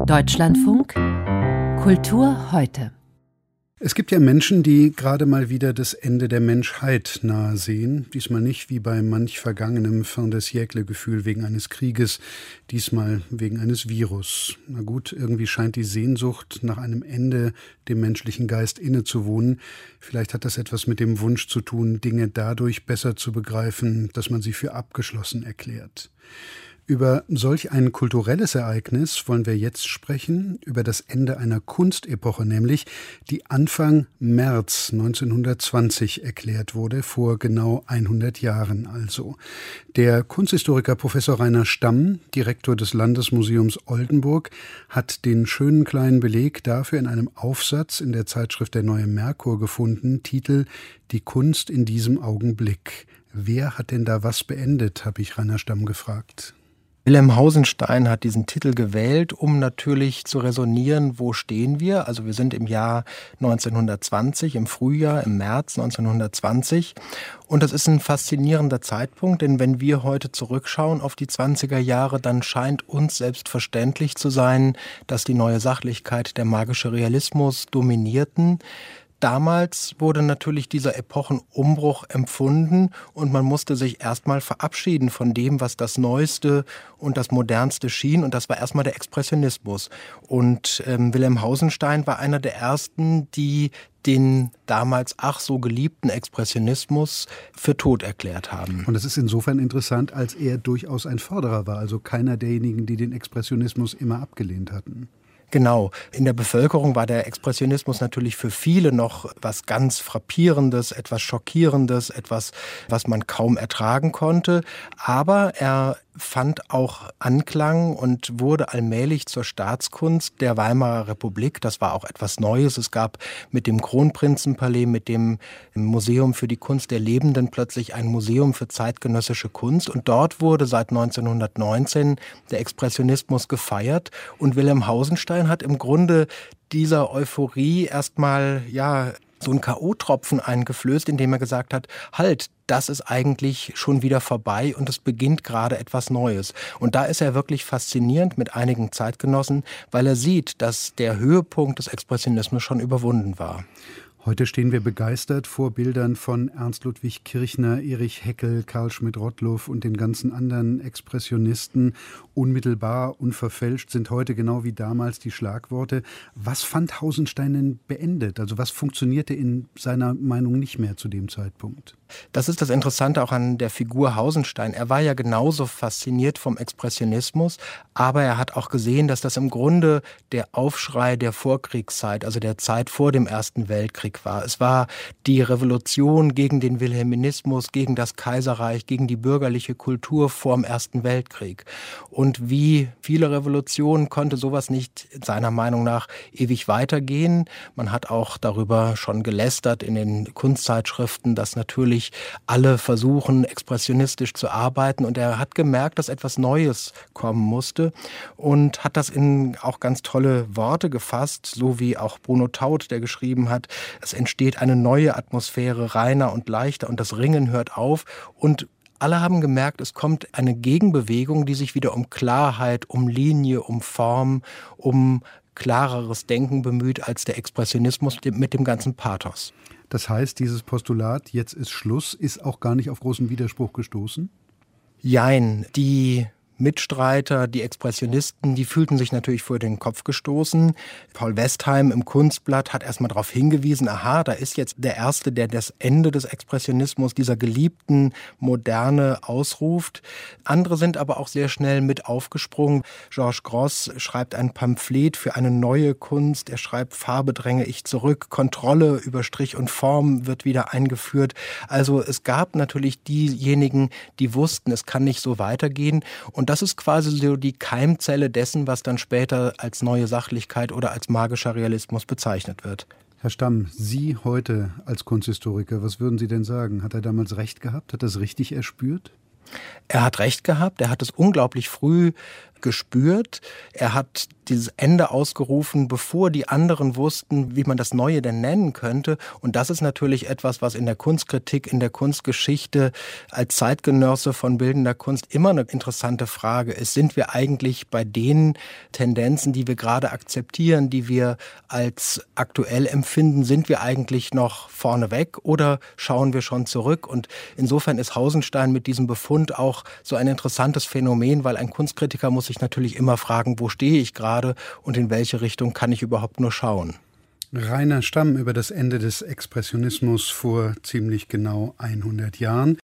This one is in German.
Deutschlandfunk Kultur heute. Es gibt ja Menschen, die gerade mal wieder das Ende der Menschheit nahe sehen. Diesmal nicht wie bei manch vergangenem Fin de siècle-Gefühl wegen eines Krieges, diesmal wegen eines Virus. Na gut, irgendwie scheint die Sehnsucht nach einem Ende dem menschlichen Geist innezuwohnen. Vielleicht hat das etwas mit dem Wunsch zu tun, Dinge dadurch besser zu begreifen, dass man sie für abgeschlossen erklärt. Über solch ein kulturelles Ereignis wollen wir jetzt sprechen, über das Ende einer Kunstepoche nämlich, die Anfang März 1920 erklärt wurde, vor genau 100 Jahren also. Der Kunsthistoriker Professor Rainer Stamm, Direktor des Landesmuseums Oldenburg, hat den schönen kleinen Beleg dafür in einem Aufsatz in der Zeitschrift Der Neue Merkur gefunden, Titel »Die Kunst in diesem Augenblick«. Wer hat denn da was beendet, habe ich Rainer Stamm gefragt. Wilhelm Hausenstein hat diesen Titel gewählt, um natürlich zu resonieren, wo stehen wir. Also wir sind im Jahr 1920, im Frühjahr, im März 1920. Und das ist ein faszinierender Zeitpunkt, denn wenn wir heute zurückschauen auf die 20er Jahre, dann scheint uns selbstverständlich zu sein, dass die neue Sachlichkeit, der magische Realismus dominierten. Damals wurde natürlich dieser Epochenumbruch empfunden und man musste sich erstmal verabschieden von dem, was das Neueste und das Modernste schien. Und das war erstmal der Expressionismus. Und Wilhelm Hausenstein war einer der ersten, die den damals ach so geliebten Expressionismus für tot erklärt haben. Und das ist insofern interessant, als er durchaus ein Förderer war, also keiner derjenigen, die den Expressionismus immer abgelehnt hatten. Genau. In der Bevölkerung war der Expressionismus natürlich für viele noch was ganz Frappierendes, etwas Schockierendes, etwas, was man kaum ertragen konnte. Aber er fand auch Anklang und wurde allmählich zur Staatskunst der Weimarer Republik. Das war auch etwas Neues. Es gab mit dem Kronprinzenpalais, mit dem Museum für die Kunst der Lebenden plötzlich ein Museum für zeitgenössische Kunst. Und dort wurde seit 1919 der Expressionismus gefeiert. Und Wilhelm Hausenstein hat im Grunde dieser Euphorie erstmal, so einen K.O.-Tropfen eingeflößt, indem er gesagt hat, halt, das ist eigentlich schon wieder vorbei und es beginnt gerade etwas Neues. Und da ist er wirklich faszinierend mit einigen Zeitgenossen, weil er sieht, dass der Höhepunkt des Expressionismus schon überwunden war. Heute stehen wir begeistert vor Bildern von Ernst Ludwig Kirchner, Erich Heckel, Karl Schmidt-Rottluff und den ganzen anderen Expressionisten. Unmittelbar, unverfälscht sind heute genau wie damals die Schlagworte. Was fand Hausenstein denn beendet? Also was funktionierte in seiner Meinung nicht mehr zu dem Zeitpunkt? Das ist das Interessante auch an der Figur Hausenstein. Er war ja genauso fasziniert vom Expressionismus, aber er hat auch gesehen, dass das im Grunde der Aufschrei der Vorkriegszeit, also der Zeit vor dem Ersten Weltkrieg war. Es war die Revolution gegen den Wilhelminismus, gegen das Kaiserreich, gegen die bürgerliche Kultur vor dem Ersten Weltkrieg. Und wie viele Revolutionen konnte sowas nicht seiner Meinung nach ewig weitergehen. Man hat auch darüber schon gelästert in den Kunstzeitschriften, dass natürlich alle versuchen, expressionistisch zu arbeiten. Und er hat gemerkt, dass etwas Neues kommen musste und hat das in auch ganz tolle Worte gefasst, so wie auch Bruno Taut, der geschrieben hat, es entsteht eine neue Atmosphäre, reiner und leichter und das Ringen hört auf. Und alle haben gemerkt, es kommt eine Gegenbewegung, die sich wieder um Klarheit, um Linie, um Form, um klareres Denken bemüht als der Expressionismus mit dem ganzen Pathos. Das heißt, dieses Postulat, jetzt ist Schluss, ist auch gar nicht auf großen Widerspruch gestoßen? Jein, die Mitstreiter, die Expressionisten, die fühlten sich natürlich vor den Kopf gestoßen. Paul Westheim im Kunstblatt hat erstmal darauf hingewiesen, aha, da ist jetzt der Erste, der das Ende des Expressionismus, dieser geliebten Moderne ausruft. Andere sind aber auch sehr schnell mit aufgesprungen. Georges Grosz schreibt ein Pamphlet für eine neue Kunst. Er schreibt, Farbe dränge ich zurück, Kontrolle über Strich und Form wird wieder eingeführt. Also es gab natürlich diejenigen, die wussten, es kann nicht so weitergehen. Und das ist quasi so die Keimzelle dessen, was dann später als neue Sachlichkeit oder als magischer Realismus bezeichnet wird. Herr Stamm, Sie heute als Kunsthistoriker, was würden Sie denn sagen? Hat er damals recht gehabt? Hat er es richtig erspürt? Er hat recht gehabt, er hat es unglaublich früh gespürt. Er hat dieses Ende ausgerufen, bevor die anderen wussten, wie man das Neue denn nennen könnte. Und das ist natürlich etwas, was in der Kunstkritik, in der Kunstgeschichte als Zeitgenosse von bildender Kunst immer eine interessante Frage ist. Sind wir eigentlich bei den Tendenzen, die wir gerade akzeptieren, die wir als aktuell empfinden, sind wir eigentlich noch vorneweg oder schauen wir schon zurück? Und insofern ist Hausenstein mit diesem Befund auch so ein interessantes Phänomen, weil ein Kunstkritiker muss sich natürlich immer fragen, wo stehe ich gerade und in welche Richtung kann ich überhaupt nur schauen. Rainer Stamm über das Ende des Expressionismus vor ziemlich genau 100 Jahren.